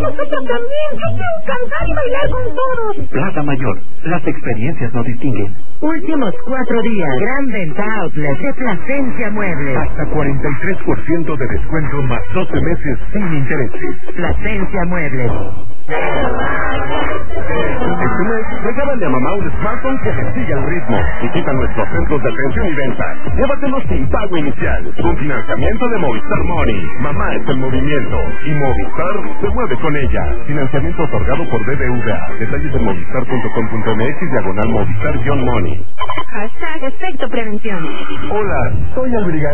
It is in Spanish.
nosotros también. Hay que cantar y bailar con todos. Plaza Mayor, las experiencias nos distinguen. Últimos 4 días. Gran venta outlet de Plasencia Muebles. Hasta 43% de descuento más 12 meses sin intereses. Plasencia Muebles. Este mes, regálale a mamá un smartphone que le siga el ritmo. Visita nuestros centros de atención y venta. Llévatelos sin pago inicial. Un financiamiento de Movistar Money. Mamá es el movimiento. Y Movistar se mueve con ella. Financiamiento otorgado por BBVA. Detalles en movistar.com.mx/Movistar-Money. Hashtag Efecto Prevención. Hola, soy el brigadier.